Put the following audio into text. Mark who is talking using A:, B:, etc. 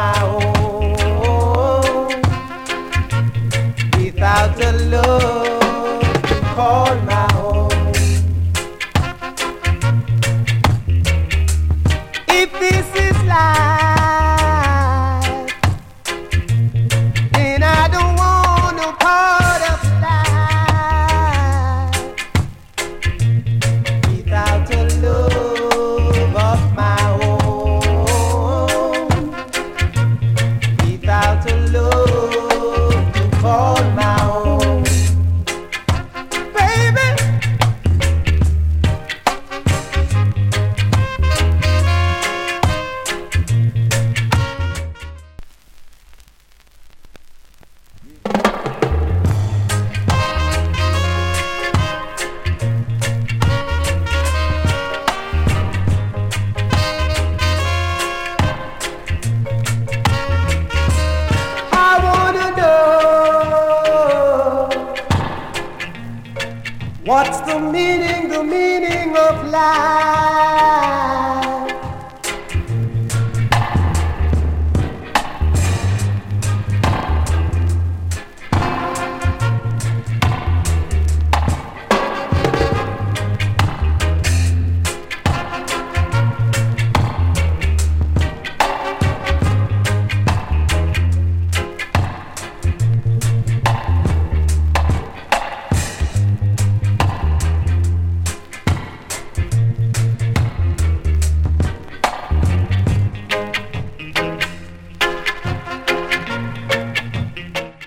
A: my own, without a love to call my own. If this is life, then I don't want no part of life without a love of my own, without a love to call my own. Baby, I wanna know what's the meaning of life.